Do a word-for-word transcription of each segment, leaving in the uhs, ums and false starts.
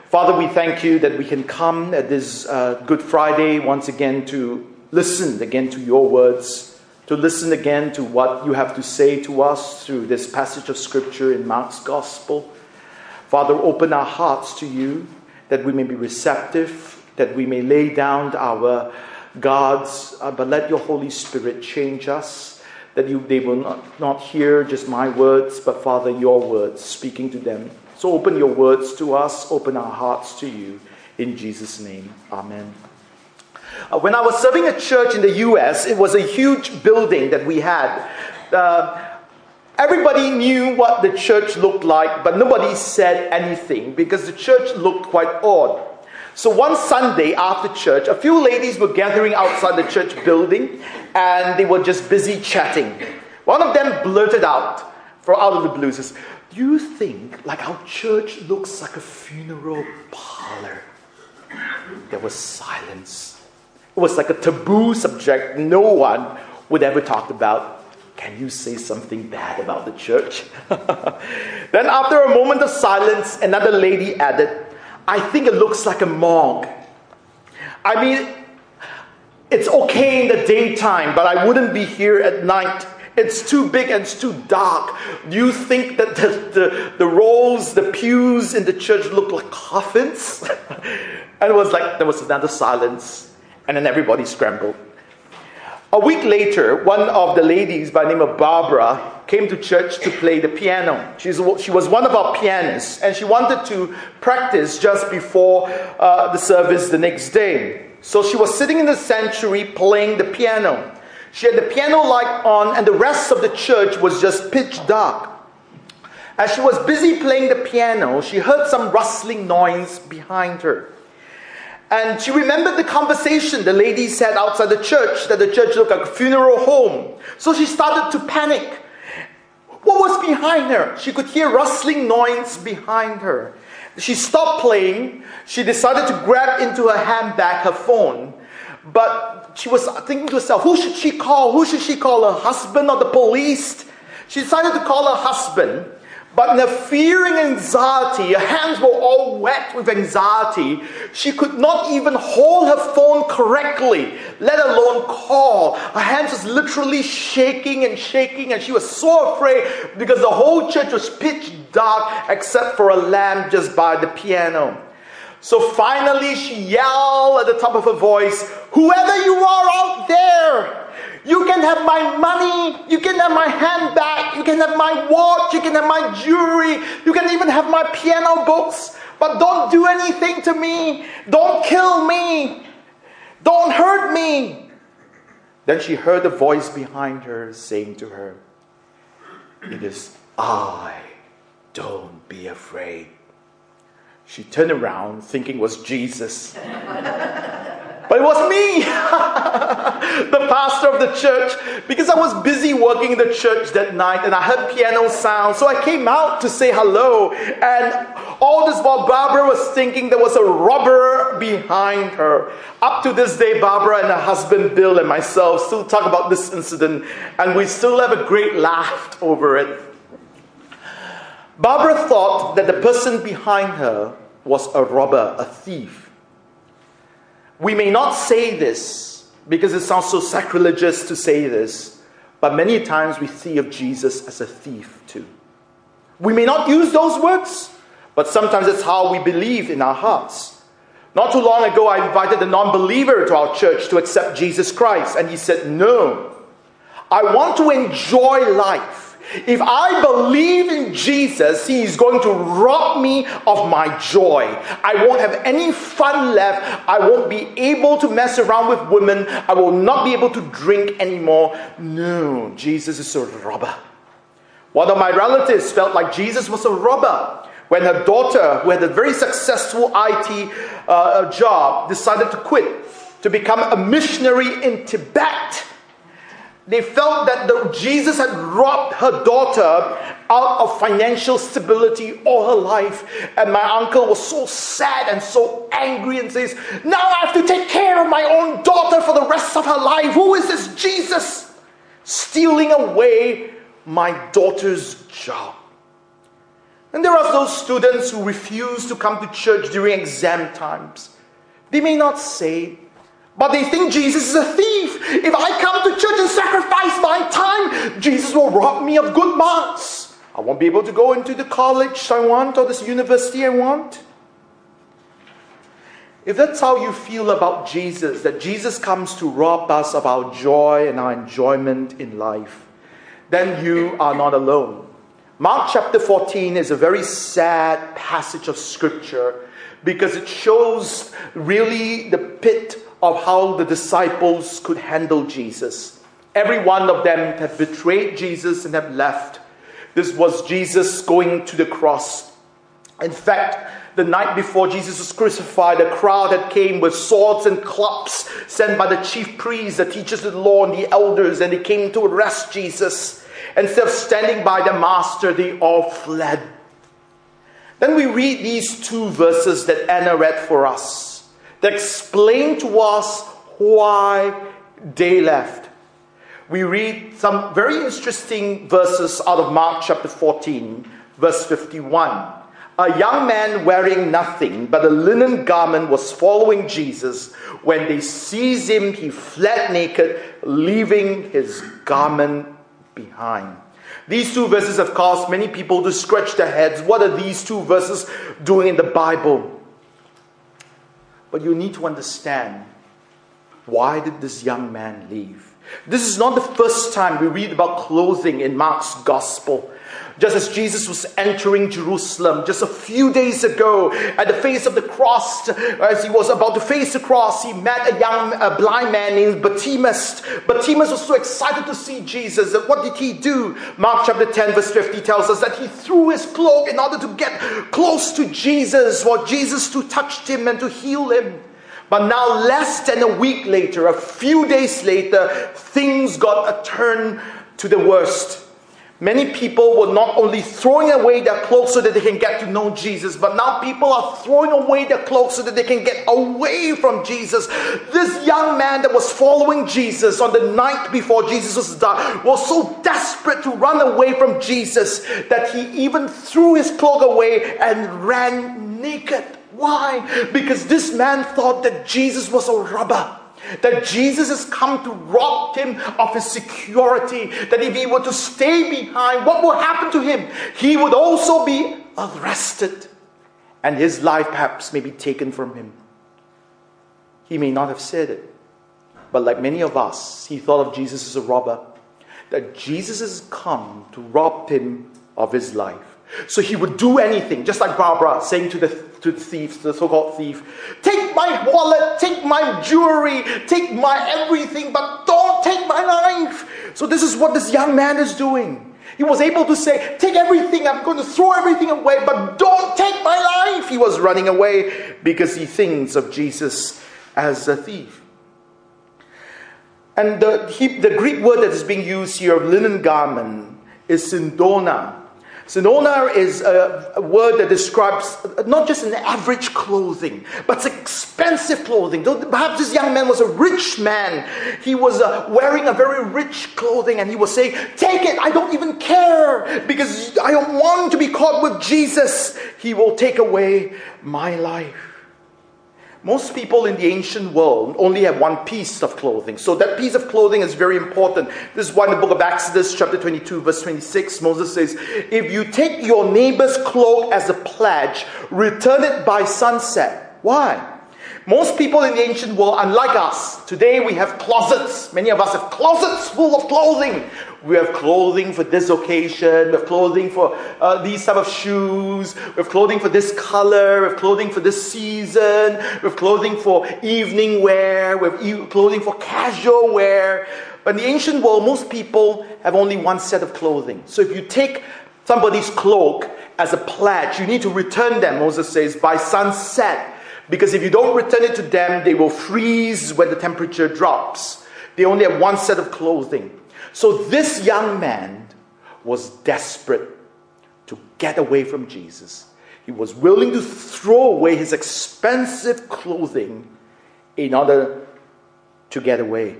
Father, we thank you that we can come at this uh, Good Friday once again to listen again to your words, to listen again to what you have to say to us through this passage of Scripture in Mark's Gospel. Father, open our hearts to you, that we may be receptive, that we may lay down our guards, uh, but let your Holy Spirit change us, that you, they will not, not hear just my words, but Father, your words speaking to them. So open your words to us, open our hearts to you. In Jesus' name, amen. Uh, when I was serving a church in the U S, it was a huge building that we had. Uh, everybody knew what the church looked like, but nobody said anything because the church looked quite odd. So one Sunday after church, a few ladies were gathering outside the church building and they were just busy chatting. One of them blurted out, for out of the blue, says, "Do you think like our church looks like a funeral parlor?" There was silence. It was like a taboo subject no one would ever talk about. Can you say something bad about the church? Then after a moment of silence, another lady added, "I think it looks like a morgue. I mean, it's okay in the daytime, but I wouldn't be here at night. It's too big and it's too dark. Do you think that the, the, the rolls, the pews in the church look like coffins?" And it was like, there was another silence. And then everybody scrambled. A week later, one of the ladies by the name of Barbara came to church to play the piano. She's, she was one of our pianists, and she wanted to practice just before uh, the service the next day. So she was sitting in the sanctuary playing the piano. She had the piano light on, and the rest of the church was just pitch dark. As she was busy playing the piano, she heard some rustling noise behind her. And she remembered the conversation the ladies had outside the church, that the church looked like a funeral home. So she started to panic. What was behind her? She could hear rustling noise behind her. She stopped playing. She decided to grab into her handbag her phone. But she was thinking to herself, who should she call? Who should she call? Her husband or the police? She decided to call her husband. But in her fear and anxiety, her hands were all wet with anxiety. She could not even hold her phone correctly, let alone call. Her hands was literally shaking and shaking, and she was so afraid because the whole church was pitch dark except for a lamp just by the piano. So finally she yelled at the top of her voice, "Whoever you are out there, you can have my money, you can have my handbag, you can have my watch, you can have my jewelry, you can even have my piano books, but don't do anything to me, don't kill me, don't hurt me." Then she heard a voice behind her saying to her, "It is I, don't be afraid." She turned around thinking it was Jesus. But it was me, the pastor of the church, because I was busy working in the church that night and I heard piano sound. So I came out to say hello. And all this while Barbara was thinking there was a robber behind her. Up to this day, Barbara and her husband Bill and myself still talk about this incident, and we still have a great laugh over it. Barbara thought that the person behind her was a robber, a thief. We may not say this because it sounds so sacrilegious to say this, but many times we see of Jesus as a thief too. We may not use those words, but sometimes it's how we believe in our hearts. Not too long ago, I invited a non-believer to our church to accept Jesus Christ, and he said, "No, I want to enjoy life. If I believe in Jesus, he is going to rob me of my joy. I won't have any fun left. I won't be able to mess around with women. I will not be able to drink anymore. No, Jesus is a robber." One of my relatives felt like Jesus was a robber when her daughter, who had a very successful I T uh, job, decided to quit to become a missionary in Tibet. They felt that the, Jesus had robbed her daughter out of financial stability all her life. And my uncle was so sad and so angry and says, "Now I have to take care of my own daughter for the rest of her life. Who is this Jesus stealing away my daughter's job?" And there are those students who refuse to come to church during exam times. They may not say, but they think Jesus is a thief. If I come to church and sacrifice my time, Jesus will rob me of good marks. I won't be able to go into the college I want or this university I want. If that's how you feel about Jesus, that Jesus comes to rob us of our joy and our enjoyment in life, then you are not alone. Mark chapter fourteen is a very sad passage of Scripture because it shows really the pit of how the disciples could handle Jesus. Every one of them have betrayed Jesus and have left. This was Jesus going to the cross. In fact, the night before Jesus was crucified, a crowd had came with swords and clubs sent by the chief priests, the teachers of the law, and the elders, and they came to arrest Jesus. Instead of standing by the master, they all fled. Then we read these two verses that Anna read for us, that explain to us why they left. We read some very interesting verses out of Mark chapter fourteen, verse fifty-one. A young man wearing nothing but a linen garment was following Jesus. When they seized him, he fled naked, leaving his garment behind. These two verses have caused many people to scratch their heads. What are these two verses doing in the Bible? But you need to understand, why did this young man leave? This is not the first time we read about clothing in Mark's Gospel. Just as Jesus was entering Jerusalem just a few days ago at the face of the cross, as he was about to face the cross, he met a young a blind man named Bartimaeus. Bartimaeus was so excited to see Jesus. And what did he do? Mark chapter ten verse fifty tells us that he threw his cloak in order to get close to Jesus, for Jesus to touch him and to heal him. But now, less than a week later, a few days later, things got a turn to the worst. Many people were not only throwing away their clothes so that they can get to know Jesus, but now people are throwing away their clothes so that they can get away from Jesus. This young man that was following Jesus on the night before Jesus was died was so desperate to run away from Jesus that he even threw his cloak away and ran naked. Why? Because this man thought that Jesus was a robber. That Jesus has come to rob him of his security. That if he were to stay behind, what will happen to him? He would also be arrested. And his life perhaps may be taken from him. He may not have said it. But like many of us, he thought of Jesus as a robber. That Jesus has come to rob him of his life. So he would do anything, just like Barbara saying to the, to the thief, the so-called thief, take my wallet, take my jewelry, take my everything, but don't take my life. So this is what this young man is doing. He was able to say, take everything, I'm going to throw everything away, but don't take my life. He was running away because he thinks of Jesus as a thief. And the, he, the Greek word that is being used here of linen garment is syndona. Synona is a, a word that describes not just an average clothing, but it's expensive clothing. Perhaps this young man was a rich man. He was uh, wearing a very rich clothing, and he was saying, take it, I don't even care, because I don't want to be caught with Jesus. He will take away my life. Most people in the ancient world only have one piece of clothing. So that piece of clothing is very important. This is why in the book of Exodus, chapter twenty-two, verse twenty-six, Moses says, if you take your neighbor's cloak as a pledge, return it by sunset. Why? Most people in the ancient world, unlike us, today we have closets. Many of us have closets full of clothing. We have clothing for this occasion. We have clothing for uh, these type of shoes. We have clothing for this color. We have clothing for this season. We have clothing for evening wear. We have e- clothing for casual wear. But in the ancient world, most people have only one set of clothing. So if you take somebody's cloak as a pledge, you need to return them, Moses says, by sunset. Because if you don't return it to them, they will freeze when the temperature drops. They only have one set of clothing. So this young man was desperate to get away from Jesus. He was willing to throw away his expensive clothing in order to get away.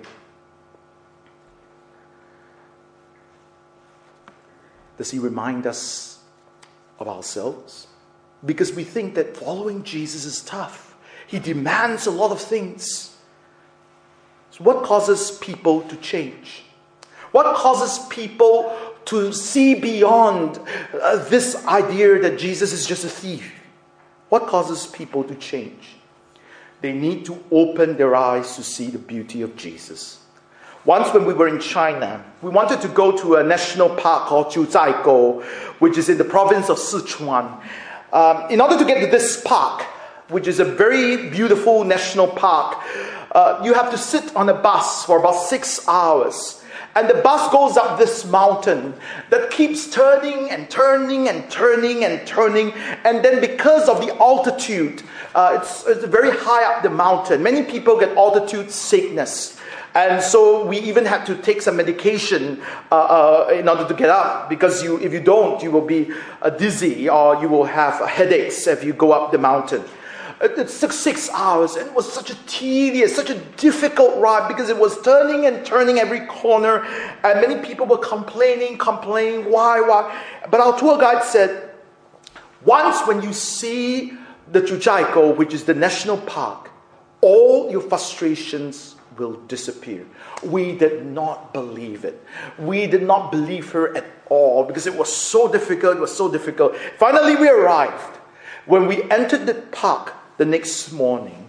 Does he remind us of ourselves because we think that following Jesus is tough. He demands a lot of things. So what causes people to change? What causes people to see beyond uh, this idea that Jesus is just a thief? What causes people to change? They need to open their eyes to see the beauty of Jesus. Once when we were in China, we wanted to go to a national park called Jiuzhaigou, which is in the province of Sichuan. Um, in order to get to this park, which is a very beautiful national park, uh, you have to sit on a bus for about six hours. And the bus goes up this mountain that keeps turning and turning and turning and turning. And then because of the altitude, uh, it's, it's very high up the mountain. Many people get altitude sickness. And so we even had to take some medication uh, uh, in order to get up. Because you, if you don't, you will be uh, dizzy or you will have headaches if you go up the mountain. It took six hours and it was such a tedious, such a difficult ride because it was turning and turning every corner and many people were complaining, complaining, why, why? But our tour guide said, once when you see the Jiuzhaigou, which is the national park, all your frustrations will disappear. We did not believe it. We did not believe her at all because it was so difficult, it was so difficult. Finally we arrived. When we entered the park, the next morning,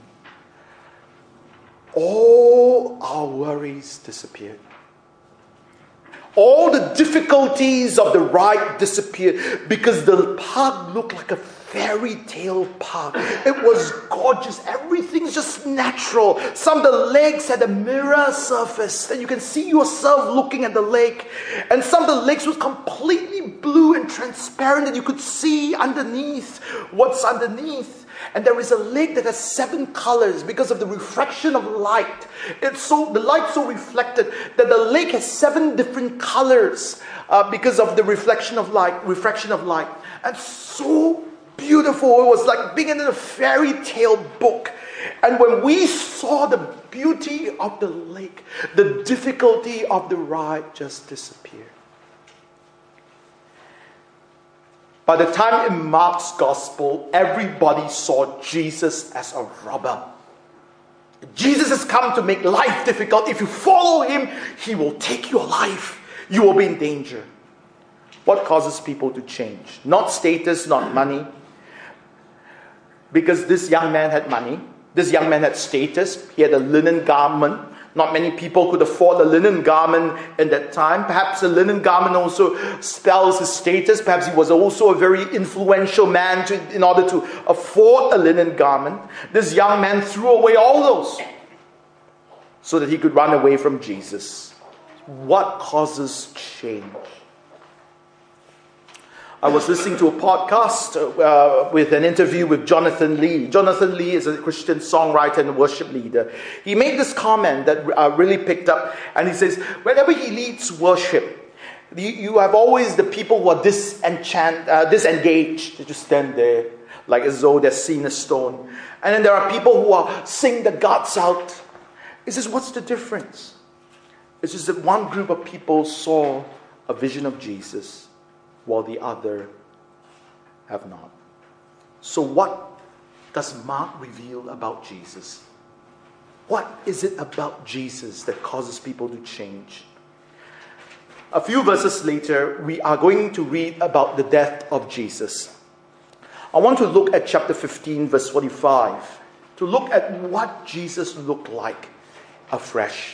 all our worries disappeared. All the difficulties of the ride disappeared because the park looked like a fairy tale park. It was gorgeous. Everything's just natural. Some of the lakes had a mirror surface that you can see yourself looking at the lake. And some of the lakes was completely blue and transparent and you could see underneath what's underneath. And there is a lake that has seven colors because of the refraction of light. It's so the light so reflected that the lake has seven different colors uh, because of the reflection of light, refraction of light. And so beautiful. It was like being in a fairy tale book. And when we saw the beauty of the lake, the difficulty of the ride just disappeared. By the time in Mark's gospel, everybody saw Jesus as a robber. Jesus has come to make life difficult. If you follow him, he will take your life. You will be in danger. What causes people to change? Not status, not money. Because this young man had money. This young man had status. He had a linen garment. Not many people could afford a linen garment in that time. Perhaps a linen garment also spells his status. Perhaps he was also a very influential man to, in order to afford a linen garment. This young man threw away all those so that he could run away from Jesus. What causes change? I was listening to a podcast uh, with an interview with Jonathan Lee. Jonathan Lee is a Christian songwriter and worship leader. He made this comment that I really picked up. And he says, whenever he leads worship, you, you have always the people who are disenchant, uh, disengaged. They just stand there like as though they're seeing a stone. And then there are people who are sing the guts out. He says, what's the difference? It's just that one group of people saw a vision of Jesus, while the other have not. So what does Mark reveal about Jesus? What is it about Jesus that causes people to change? A few verses later, we are going to read about the death of Jesus. I want to look at chapter fifteen, verse forty-five, to look at what Jesus looked like afresh.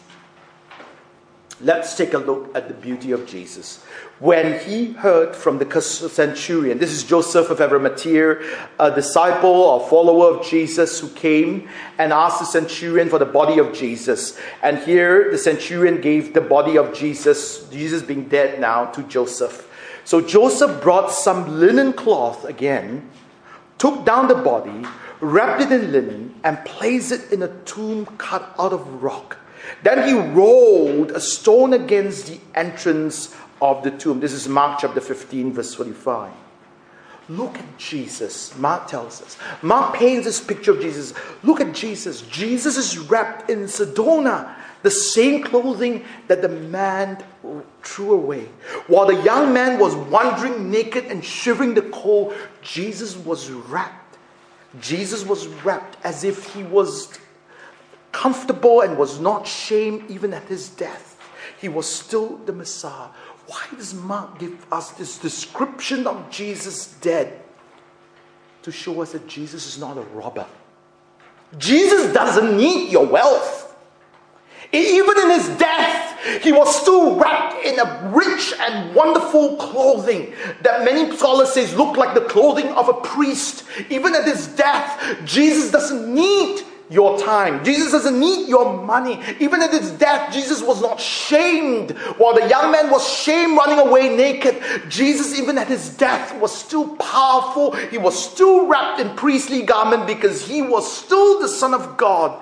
Let's take a look at the beauty of Jesus. When he heard from the centurion, this is Joseph of Arimathea, a disciple or follower of Jesus who came and asked the centurion for the body of Jesus. And here the centurion gave the body of Jesus, Jesus being dead now, to Joseph. So Joseph brought some linen cloth again, took down the body, wrapped it in linen, and placed it in a tomb cut out of rock. Then he rolled a stone against the entrance of the tomb. This is Mark chapter fifteen, verse forty-five. Look at Jesus. Mark tells us. Mark paints this picture of Jesus. Look at Jesus. Jesus is wrapped in Sedona, the same clothing that the man threw away. While the young man was wandering naked and shivering the cold, Jesus was wrapped. Jesus was wrapped as if he was comfortable and was not shamed even at his death. He was still the Messiah. Why does Mark give us this description of Jesus dead? To show us that Jesus is not a robber. Jesus doesn't need your wealth. Even in his death, he was still wrapped in a rich and wonderful clothing that many scholars say looked like the clothing of a priest. Even at his death, Jesus doesn't need your time. Jesus doesn't need your money. Even at his death, Jesus was not shamed. While the young man was shamed running away naked, Jesus, even at his death, was still powerful. He was still wrapped in priestly garment because he was still the Son of God.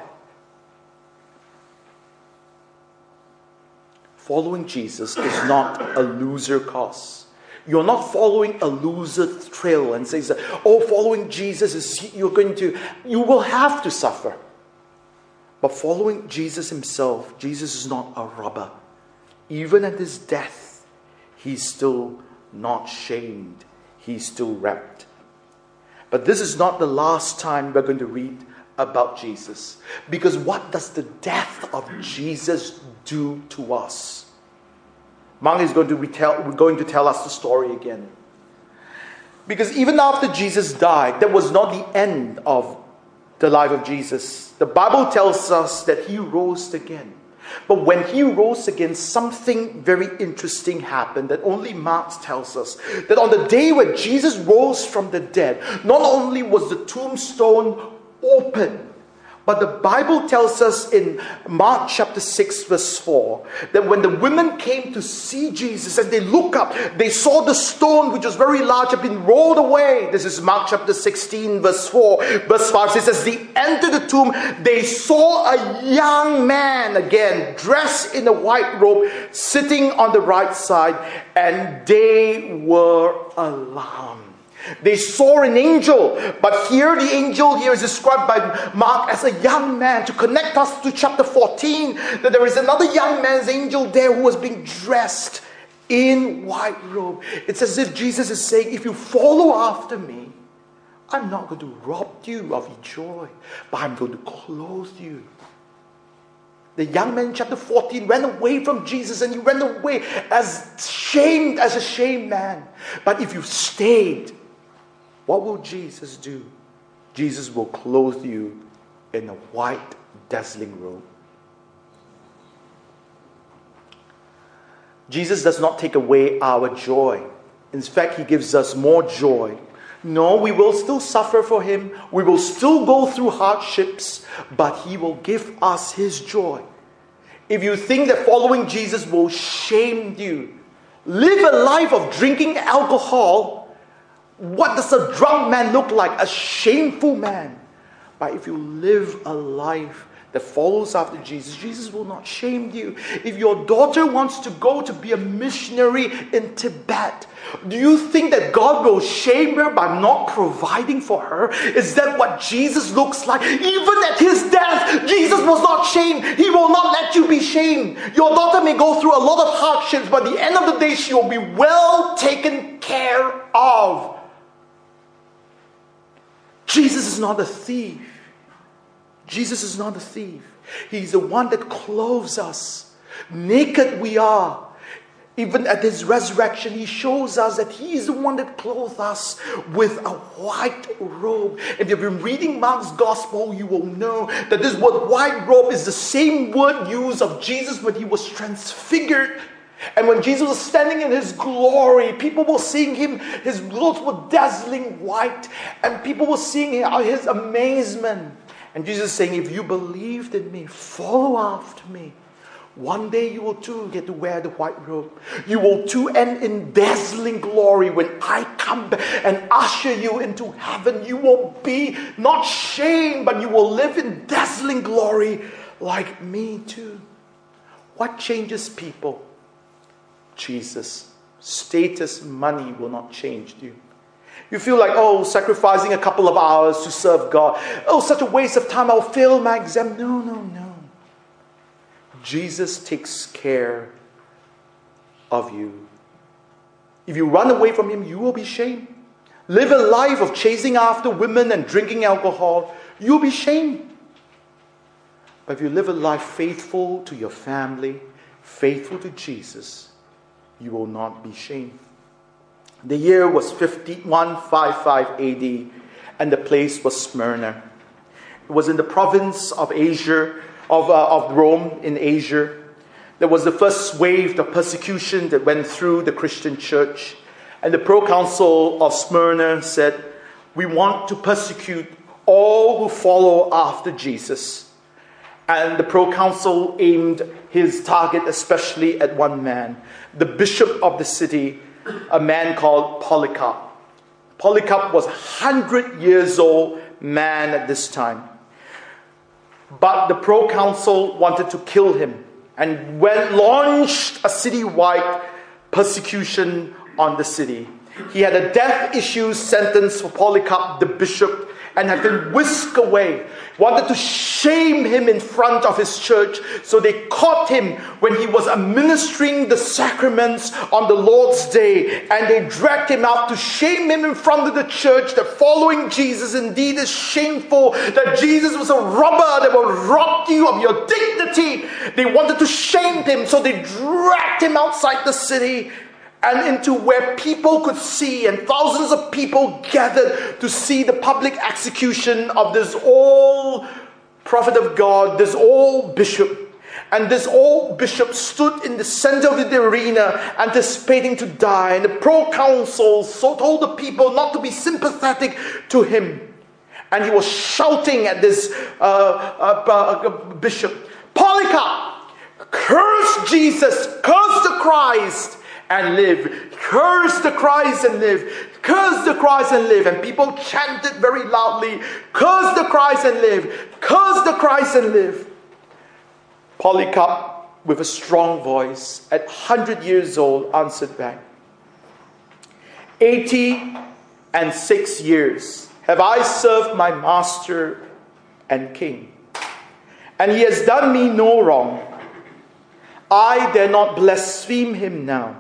Following Jesus is not a loser cause. You're not following a loser trail and says, oh, following Jesus is you're going to, you will have to suffer. But following Jesus himself, Jesus is not a robber. Even at his death, he's still not shamed. He's still wrapped. But this is not the last time we're going to read about Jesus. Because what does the death of Jesus do to us? Mark is going to retell, we're going to tell us the story again. Because even after Jesus died, that was not the end of the life of Jesus. The Bible tells us that he rose again. But when he rose again, something very interesting happened that only Mark tells us. That on the day when Jesus rose from the dead, not only was the tombstone open, but the Bible tells us in Mark chapter six verse four that when the women came to see Jesus and they look up, they saw the stone which was very large had been rolled away. This is Mark chapter sixteen verse four. Verse five, it says, as they entered the tomb, they saw a young man, again, dressed in a white robe, sitting on the right side, and they were alarmed. They saw an angel, but here the angel here is described by Mark as a young man to connect us to chapter fourteen, that there is another young man's angel there who was being dressed in white robe. It's as if Jesus is saying, if you follow after me, I'm not going to rob you of your joy, but I'm going to clothe you. The young man in chapter fourteen ran away from Jesus, and he ran away as shamed as a shamed man. But if you stayed, what will Jesus do? Jesus will clothe you in a white, dazzling robe. Jesus does not take away our joy. In fact, he gives us more joy. No, we will still suffer for him. We will still go through hardships, but he will give us his joy. If you think that following Jesus will shame you, live a life of drinking alcohol. What does a drunk man look like? A shameful man. But if you live a life that follows after Jesus, Jesus will not shame you. If your daughter wants to go to be a missionary in Tibet, do you think that God will shame her by not providing for her? Is that what Jesus looks like? Even at his death, Jesus was not shamed. He will not let you be shamed. Your daughter may go through a lot of hardships, but at the end of the day, she will be well taken care of. Jesus is not a thief. Jesus is not a thief. He's the one that clothes us. Naked we are. Even at his resurrection, he shows us that he is the one that clothes us with a white robe. If you've been reading Mark's gospel, you will know that this word white robe is the same word used of Jesus when he was transfigured. And when Jesus was standing in his glory, people were seeing him, his clothes were dazzling white, and people were seeing his amazement. And Jesus is saying, if you believed in me, follow after me. One day you will too get to wear the white robe. You will too end in dazzling glory when I come back and usher you into heaven. You will be not shamed, but you will live in dazzling glory like me too. What changes people? Jesus. Status, money will not change you. You feel like, oh, sacrificing a couple of hours to serve God. Oh, such a waste of time. I'll fail my exam. No, no, no. Jesus takes care of you. If you run away from Him, you will be shamed. Live a life of chasing after women and drinking alcohol, you'll be shamed. But if you live a life faithful to your family, faithful to Jesus, you will not be shamed. The year was fifty-one fifty-five A D, and the place was Smyrna. It was in the province of Asia, of, uh, of Rome in Asia. There was the first wave of persecution that went through the Christian church. And the proconsul of Smyrna said, we want to persecute all who follow after Jesus. And the proconsul aimed his target especially at one man, the bishop of the city, a man called Polycarp. Polycarp was a hundred years old man at this time. But the proconsul wanted to kill him and went launched a citywide persecution on the city. He had a death issue sentence for Polycarp, the bishop, and had been whisked away. Wanted to shame him in front of his church. So they caught him when he was administering the sacraments on the Lord's Day. And they dragged him out to shame him in front of the church that following Jesus indeed is shameful. That Jesus was a robber that will rob you of your dignity. They wanted to shame him. So they dragged him outside the city and into where people could see, and thousands of people gathered to see the public execution of this old prophet of God, this old bishop. And this old bishop stood in the center of the arena, anticipating to die. And the proconsul so told the people not to be sympathetic to him. And he was shouting at this uh, uh, uh, bishop, Polycarp, curse Jesus, curse the Christ, and live. Curse the Christ and live. Curse the Christ and live. And people chanted very loudly, curse the Christ and live. Curse the Christ and live. Polycarp, with a strong voice, at one hundred years old, answered back, eighty and six years have I served my master and king, and he has done me no wrong. I dare not blaspheme him now.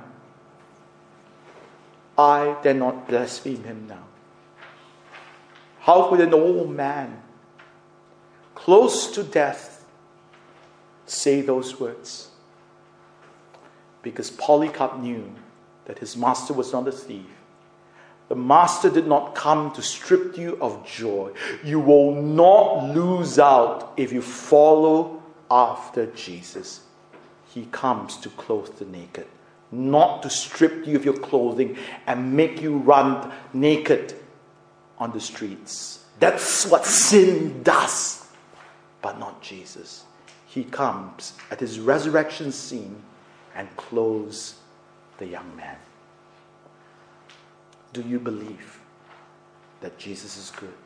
I dare not blaspheme him now. How could an old man, close to death, say those words? Because Polycarp knew that his master was not a thief. The master did not come to strip you of joy. You will not lose out if you follow after Jesus. He comes to clothe the naked, not to strip you of your clothing and make you run naked on the streets. That's what sin does, but not Jesus. He comes at his resurrection scene and clothes the young man. Do you believe that Jesus is good?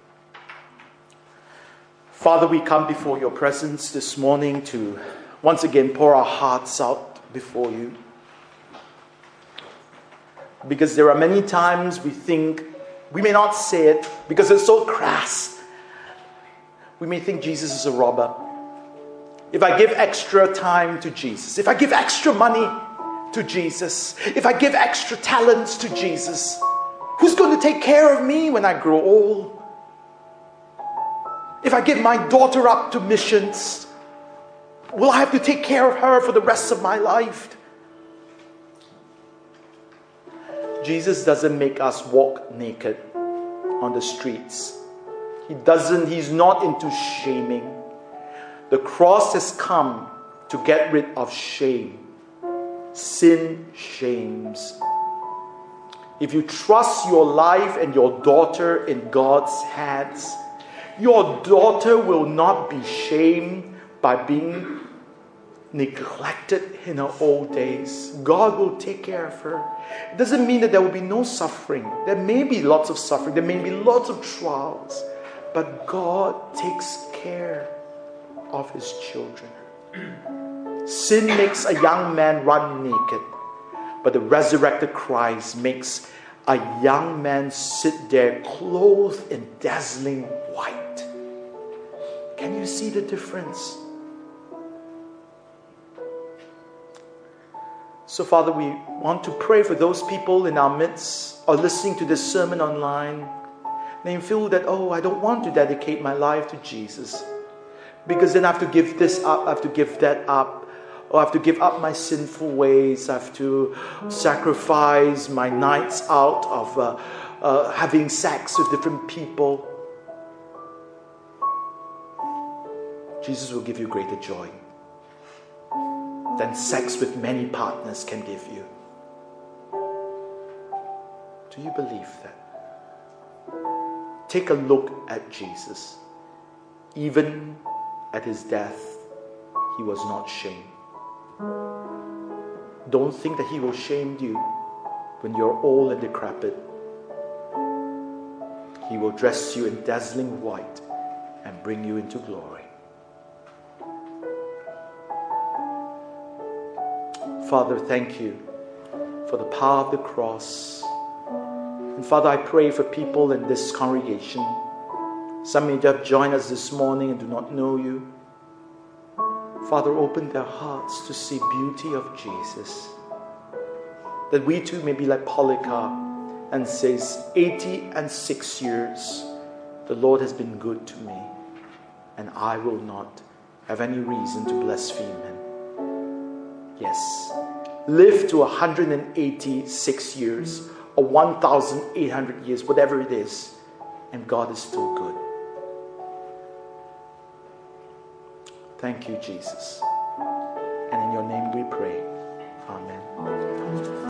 Father, we come before your presence this morning to once again pour our hearts out before you. Because there are many times we think, we may not say it because it's so crass. We may think Jesus is a robber. If I give extra time to Jesus, if I give extra money to Jesus, if I give extra talents to Jesus, who's going to take care of me when I grow old? If I give my daughter up to missions, will I have to take care of her for the rest of my life? Jesus doesn't make us walk naked on the streets. He doesn't, he's not into shaming. The cross has come to get rid of shame. Sin shames. If you trust your life and your daughter in God's hands, your daughter will not be shamed by being neglected in her old days. God will take care of her. It doesn't mean that there will be no suffering. There may be lots of suffering. There may be lots of trials. But God takes care of his children. Sin makes a young man run naked, but the resurrected Christ makes a young man sit there clothed in dazzling white. Can you see the difference? So, Father, we want to pray for those people in our midst or listening to this sermon online. They feel that, oh, I don't want to dedicate my life to Jesus, because then I have to give this up, I have to give that up, or I have to give up my sinful ways, I have to sacrifice my nights out of uh, uh, having sex with different people. Jesus will give you greater joy than sex with many partners can give you. Do you believe that? Take a look at Jesus. Even at his death, he was not shamed. Don't think that he will shame you when you're old and decrepit. He will dress you in dazzling white and bring you into glory. Father, thank you for the power of the cross. And Father, I pray for people in this congregation. Some may have joined us this morning and do not know you. Father, open their hearts to see beauty of Jesus. That we too may be like Polycarp and says, eighty and six years, the Lord has been good to me, and I will not have any reason to blaspheme him. Yes, live to one hundred eighty-six years or one thousand eight hundred years, whatever it is, and God is still good. Thank you, Jesus. And in your name we pray. Amen.